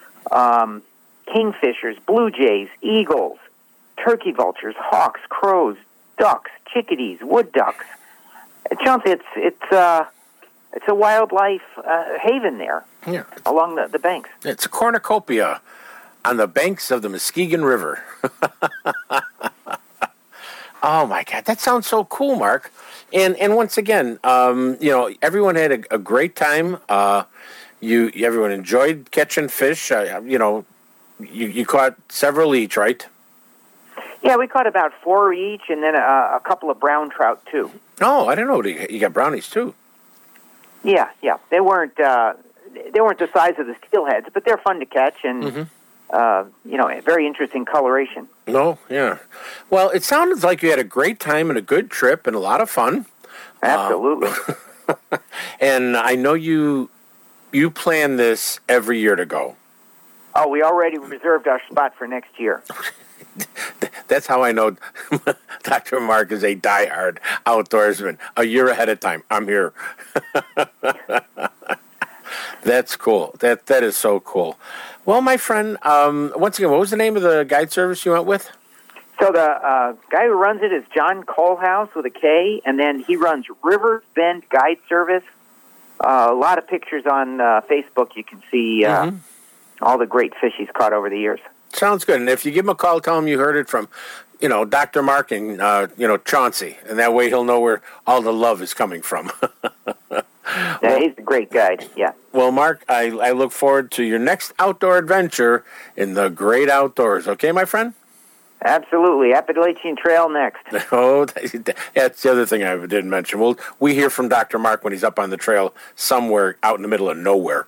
Kingfishers, blue jays, eagles, turkey vultures, hawks, crows, ducks, chickadees, wood ducks. Chauncey, it's a wildlife haven there along the banks. It's a cornucopia on the banks of the Muskegon River. Oh my God, that sounds so cool, Mark. And once again, everyone had a great time. Everyone enjoyed catching fish. You caught several each, right? Yeah, we caught about 4 each, and then a couple of brown trout too. Oh, I didn't know you got brownies too. Yeah, they weren't the size of the steelheads, but they're fun to catch, and very interesting coloration. No, yeah. Well, it sounded like you had a great time and a good trip and a lot of fun. Absolutely. And I know you plan this every year to go. Oh, we already reserved our spot for next year. That's how I know Dr. Mark is a diehard outdoorsman. A year ahead of time, I'm here. That's cool. That is so cool. Well, my friend, once again, what was the name of the guide service you went with? So the guy who runs it is John Colehouse with a K, and then he runs Rivers Bend Guide Service. A lot of pictures on Facebook. You can see all the great fish he's caught over the years. Sounds good. And if you give him a call, tell him you heard it from, Dr. Mark and, Chauncey. And that way he'll know where all the love is coming from. Yeah, he's a great guide, yeah. Well, Mark, I look forward to your next outdoor adventure in the great outdoors. Okay, my friend? Absolutely. Appalachian Trail next. Oh, that's the other thing I didn't mention. We hear from Dr. Mark when he's up on the trail somewhere out in the middle of nowhere.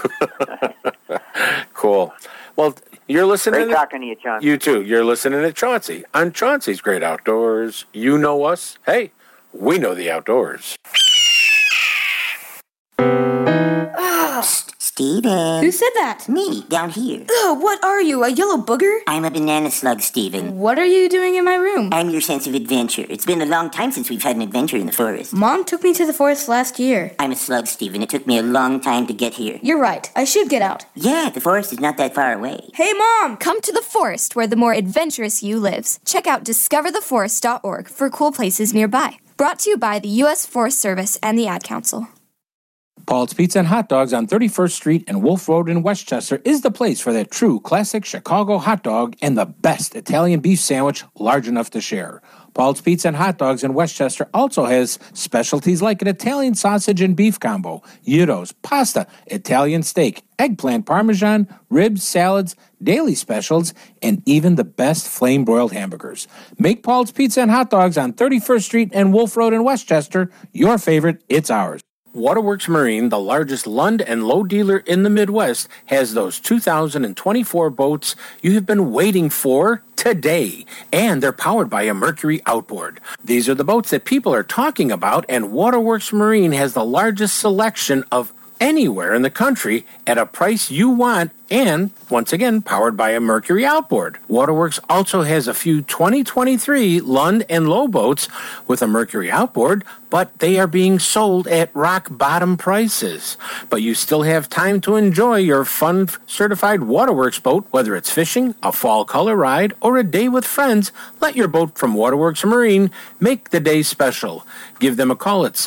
Cool. Well, you're listening. Great talking to you, Chauncey. You too. You're listening to Chauncey on Chauncey's Great Outdoors. You know us. Hey, we know the outdoors. Steven. Who said that? Me, down here. Ugh, what are you, a yellow booger? I'm a banana slug, Steven. What are you doing in my room? I'm your sense of adventure. It's been a long time since we've had an adventure in the forest. Mom took me to the forest last year. I'm a slug, Steven. It took me a long time to get here. You're right. I should get out. Yeah, the forest is not that far away. Hey, Mom! Come to the forest where the more adventurous you lives. Check out discovertheforest.org for cool places nearby. Brought to you by the U.S. Forest Service and the Ad Council. Paul's Pizza and Hot Dogs on 31st Street and Wolf Road in Westchester is the place for that true classic Chicago hot dog and the best Italian beef sandwich large enough to share. Paul's Pizza and Hot Dogs in Westchester also has specialties like an Italian sausage and beef combo, gyros, pasta, Italian steak, eggplant parmesan, ribs, salads, daily specials, and even the best flame-broiled hamburgers. Make Paul's Pizza and Hot Dogs on 31st Street and Wolf Road in Westchester your favorite. It's ours. Waterworks Marine, the largest Lund and Lowe dealer in the Midwest, has those 2024 boats you have been waiting for today, and they're powered by a Mercury outboard. These are the boats that people are talking about, and Waterworks Marine has the largest selection of anywhere in the country at a price you want, and, once again, powered by a Mercury outboard. Waterworks also has a few 2023 Lund and Lowe boats with a Mercury outboard, but they are being sold at rock-bottom prices. But you still have time to enjoy your fun certified Waterworks boat, whether it's fishing, a fall color ride, or a day with friends. Let your boat from Waterworks Marine make the day special. Give them a call at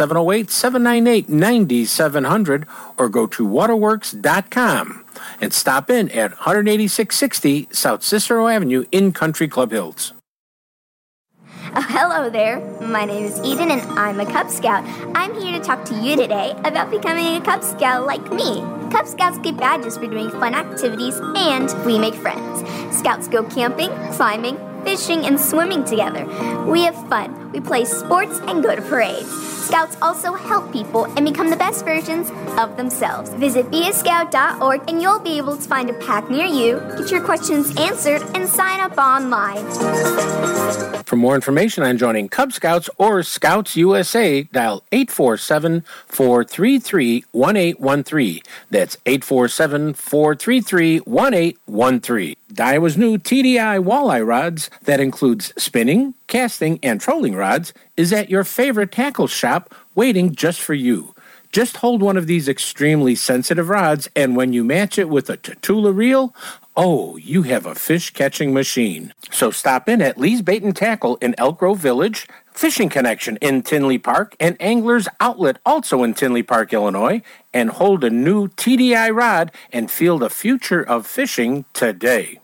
708-798-9700 or go to waterworks.com. and stop in at 18660 South Cicero Avenue in Country Club Hills. Hello there. My name is Eden and I'm a Cub Scout. I'm here to talk to you today about becoming a Cub Scout like me. Cub Scouts get badges for doing fun activities and we make friends. Scouts go camping, climbing, fishing, and swimming together. We have fun. We play sports and go to parades. Scouts also help people and become the best versions of themselves. Visit beascout.org and you'll be able to find a pack near you, get your questions answered, and sign up online. For more information on joining Cub Scouts or Scouts USA, dial 847-433-1813. That's 847-433-1813. Daiwa's new TDI walleye rods that includes spinning, casting, and trolling rods is at your favorite tackle shop waiting just for you. Just hold one of these extremely sensitive rods, and when you match it with a Tatula reel, oh, you have a fish-catching machine. So stop in at Lee's Bait and Tackle in Elk Grove Village, Fishing Connection in Tinley Park, and Angler's Outlet also in Tinley Park, Illinois, and hold a new TDI rod and feel the future of fishing today.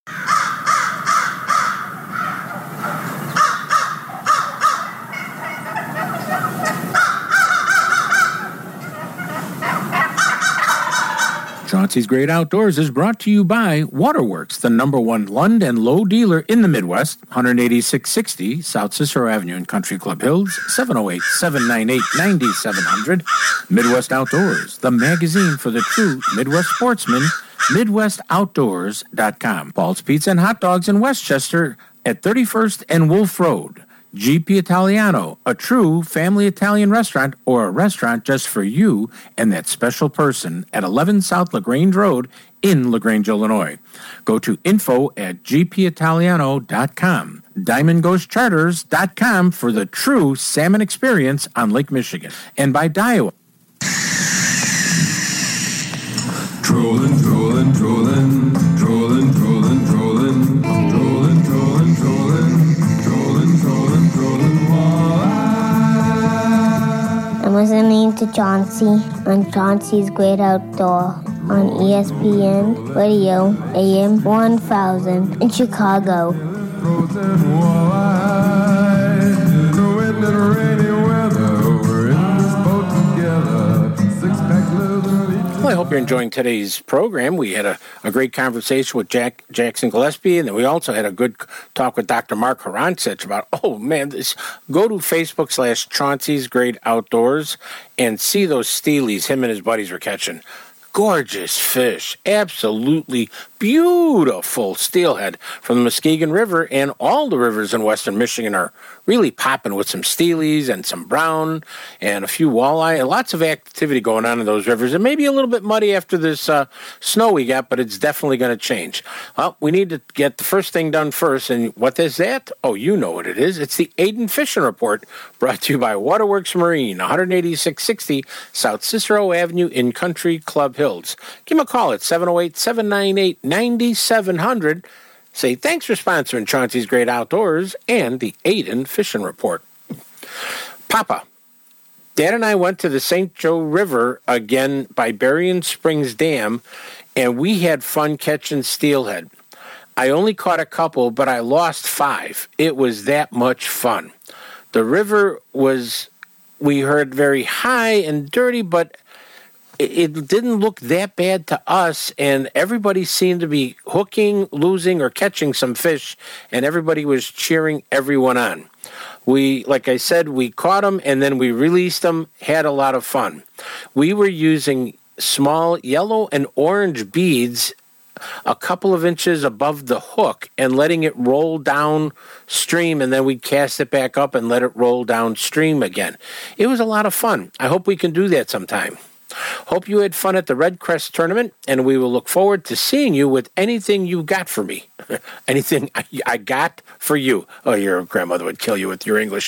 Chauncey's Great Outdoors is brought to you by Waterworks, the #1 Lund and Lowe dealer in the Midwest, 18660 South Cicero Avenue in Country Club Hills, 708-798-9700. Midwest Outdoors, the magazine for the true Midwest sportsman, MidwestOutdoors.com. Paul's Pizza and Hot Dogs in Westchester at 31st and Wolf Road. GP Italiano, a true family Italian restaurant or a restaurant just for you and that special person at 11 South LaGrange Road in LaGrange, Illinois. Go to info@gpitaliano.com. DiamondGhostCharters.com for the true salmon experience on Lake Michigan. And by Daiwa. Trolling, trolling, trolling, trolling, trolling, trolling, trolling, trolling, trolling. I'm listening to Chauncey on Chauncey's Great Outdoor on ESPN Radio AM 1000 in Chicago. Well, I hope you're enjoying today's program. We had a great conversation with Jackson Gillespie, and then we also had a good talk with Dr. Mark Harancich about, go to Facebook /Chauncey's Great Outdoors and see those steelies him and his buddies were catching. gorgeous fish, absolutely beautiful steelhead from the Muskegon River, and all the rivers in western Michigan are really popping with some steelies and some brown and a few walleye, and lots of activity going on in those rivers. It may be a little bit muddy after this snow we got, but it's definitely going to change. Well, we need to get the first thing done first, and what is that? Oh, you know what it is. It's the Aiden Fishing Report, brought to you by Waterworks Marine, 18660 South Cicero Avenue in Country Club Hills. Give them a call at 708-798-9700. Say thanks for sponsoring Chauncey's Great Outdoors and the Aiden Fishing Report. Papa, Dad and I went to the St. Joe River again by Berrien Springs Dam, and we had fun catching steelhead. I only caught a couple, but I lost 5. It was that much fun. The river was, we heard, very high and dirty, but it didn't look that bad to us, and everybody seemed to be hooking, losing, or catching some fish, and everybody was cheering everyone on. We, like I said, we caught them, and then we released them, had a lot of fun. We were using small yellow and orange beads a couple of inches above the hook and letting it roll downstream, and then we'd cast it back up and let it roll downstream again. It was a lot of fun. I hope we can do that sometime. Hope you had fun at the Red Crest tournament, and we will look forward to seeing you with anything you got for me. Anything I got for you. Oh, your grandmother would kill you with your English.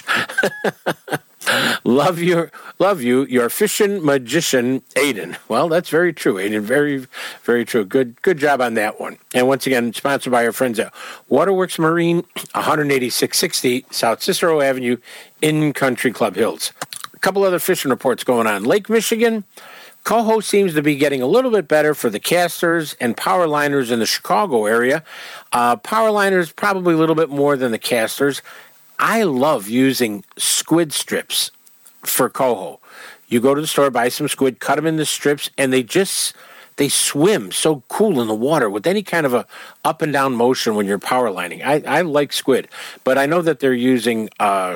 Love you, your fishing magician, Aiden. Well, that's very true, Aiden. Very, very true. Good job on that one. And once again, sponsored by our friends at Waterworks Marine, 18660 South Cicero Avenue in Country Club Hills. A couple other fishing reports going on. Lake Michigan, coho seems to be getting a little bit better for the casters and power liners in the Chicago area. Power liners probably a little bit more than the casters. I love using squid strips for coho. You go to the store, buy some squid, cut them into strips, and they swim so cool in the water with any kind of a up and down motion when you're power lining. I like squid, but I know that they're using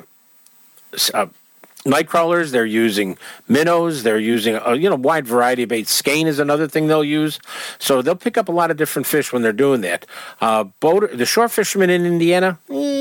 night crawlers, they're using minnows, they're using a wide variety of baits. Skein is another thing they'll use. So they'll pick up a lot of different fish when they're doing that. The shore fishermen in Indiana,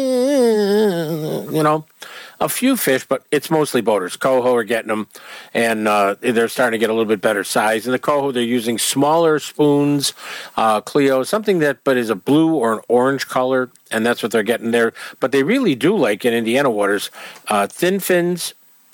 a few fish, but it's mostly boaters. Coho are getting them, and they're starting to get a little bit better size. And the coho, they're using smaller spoons, Cleo, something that but is a blue or an orange color, and that's what they're getting there. But they really do like, in Indiana waters, thin fins,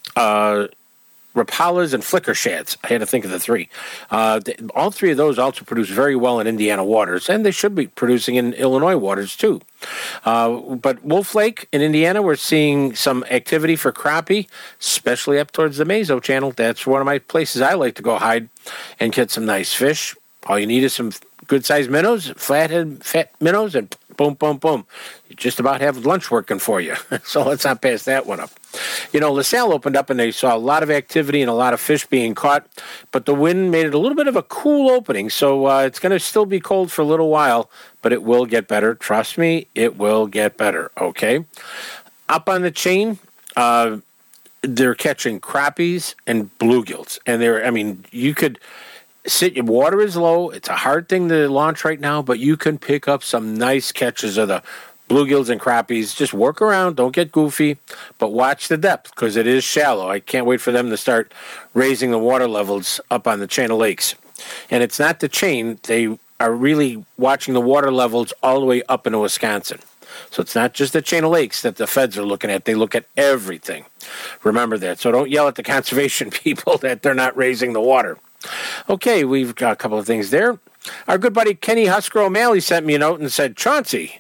Rapalas, and flicker shads. I had to think of the 3. All 3 of those also produce very well in Indiana waters, and they should be producing in Illinois waters too. But Wolf Lake in Indiana, we're seeing some activity for crappie, especially up towards the Mazo Channel. That's one of my places I like to go hide and get some nice fish. All you need is some good-sized minnows, flathead fat minnows, and boom, boom, boom. You just about have lunch working for you. So let's not pass that one up. LaSalle opened up, and they saw a lot of activity and a lot of fish being caught, but the wind made it a little bit of a cool opening, so it's going to still be cold for a little while, but it will get better. Trust me, it will get better, okay? Up on the chain, they're catching crappies and bluegills, and you could sit. Water is low. It's a hard thing to launch right now, but you can pick up some nice catches of the bluegills and crappies. Just work around. Don't get goofy, but watch the depth because it is shallow. I can't wait for them to start raising the water levels up on the chain of lakes. And it's not the chain. They are really watching the water levels all the way up into Wisconsin. So it's not just the chain of lakes that the feds are looking at. They look at everything. Remember that. So don't yell at the conservation people that they're not raising the water. Okay, we've got a couple of things there. Our good buddy Kenny Husker O'Malley sent me a note and said, Chauncey,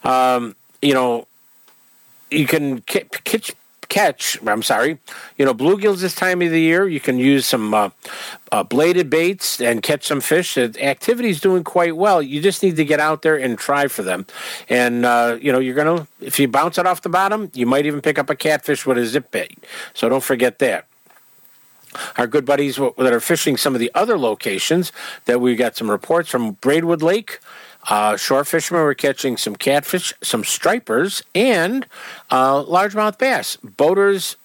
you can catch bluegills this time of the year. You can use some bladed baits and catch some fish. The activity's doing quite well. You just need to get out there and try for them. And, you're going to, if you bounce it off the bottom, you might even pick up a catfish with a zip bait. So don't forget that. Our good buddies that are fishing some of the other locations that we got some reports from Braidwood Lake. Shore fishermen were catching some catfish, some stripers, and largemouth bass. Boaters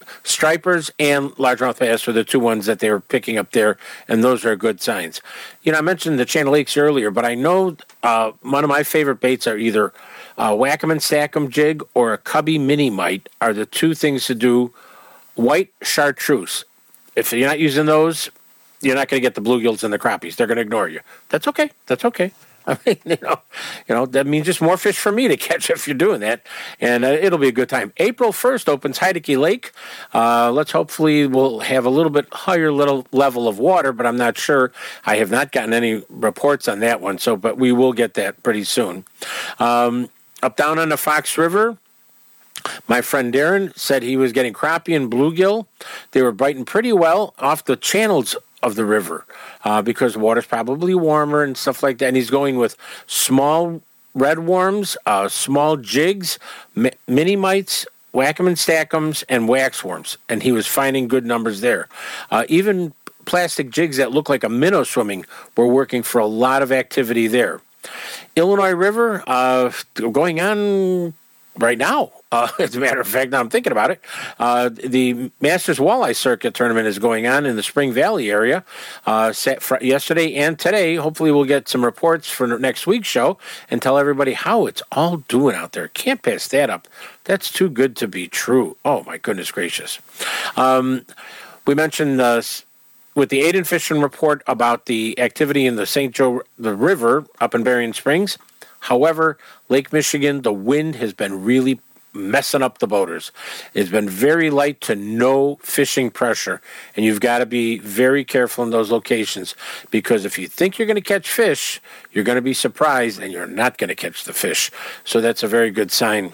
stripers and largemouth bass are the two ones that they were picking up there, and those are good signs. You know, I mentioned the Channel Lakes earlier, but I know one of my favorite baits are either Whack-'em and Stack-'em jig or a Cubby Mini Mite are the two things to do. White chartreuse. If you're not using those, you're not going to get the bluegills and the crappies. They're going to ignore you. That's okay. That's okay. I mean, you know, that means just more fish for me to catch if you're doing that, and it'll be a good time. April 1st opens Heideke Lake. Hopefully we'll have a little bit higher level of water, but I'm not sure. I have not gotten any reports on that one, but we will get that pretty soon. Up down on the Fox River, my friend Darren said he was getting crappie and bluegill. They were biting pretty well off the channels of the river because the water's probably warmer and stuff like that. And he's going with small red worms, small jigs, mini mites, Whack-'em and Stack-'ems, and wax worms. And he was finding good numbers there. Even plastic jigs that look like a minnow swimming were working for a lot of activity there. Illinois River going on right now. As a matter of fact, now I'm thinking about it, the Masters Walleye Circuit tournament is going on in the Spring Valley area yesterday and today. Hopefully we'll get some reports for next week's show and tell everybody how it's all doing out there. Can't pass that up. That's too good to be true. Oh, my goodness gracious. We mentioned with the Aiden Fishing report about the activity in the St. Joe the River up in Berrien Springs. However, Lake Michigan, the wind has been really messing up the boaters. It's been very light to no fishing pressure, and you've got to be very careful in those locations because if you think you're going to catch fish, you're going to be surprised and you're not going to catch the fish. So that's a very good sign.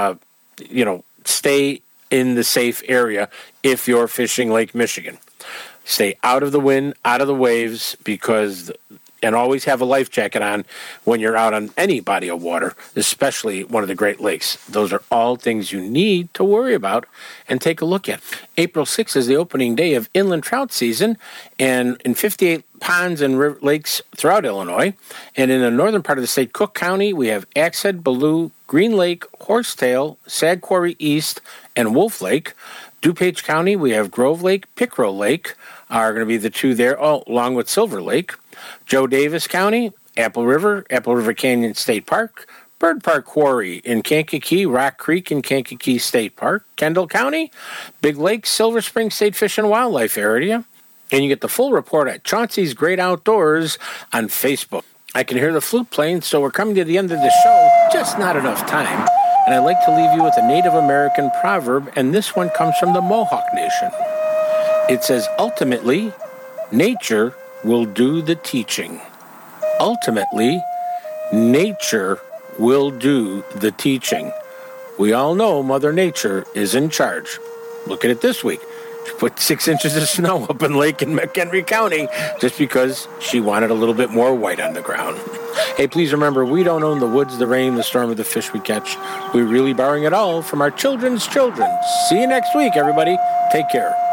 Stay in the safe area if you're fishing Lake Michigan. Stay out of the wind, out of the waves, and always have a life jacket on when you're out on any body of water, especially one of the Great Lakes. Those are all things you need to worry about and take a look at. April 6th is the opening day of inland trout season, and in 58 ponds and lakes throughout Illinois. And in the northern part of the state, Cook County, we have Axehead, Bellew, Green Lake, Horsetail, Sag Quarry East, and Wolf Lake. DuPage County, we have Grove Lake, Pickerel Lake are going to be the two there, along with Silver Lake. Joe Davis County, Apple River Canyon State Park, Bird Park Quarry in Kankakee, Rock Creek in Kankakee State Park, Kendall County, Big Lake, Silver Spring State Fish and Wildlife Area. And you get the full report at Chauncey's Great Outdoors on Facebook. I can hear the flute playing, so we're coming to the end of the show, just not enough time. And I'd like to leave you with a Native American proverb, and this one comes from the Mohawk Nation. It says, ultimately, nature will do the teaching. Ultimately, nature will do the teaching. We all know Mother Nature is in charge. Look at it this week. She put 6 inches of snow up in Lake in McHenry County just because she wanted a little bit more white on the ground. Hey, please remember, we don't own the woods, the rain, the storm, or the fish we catch. We're really borrowing it all from our children's children. See you next week, everybody. Take care.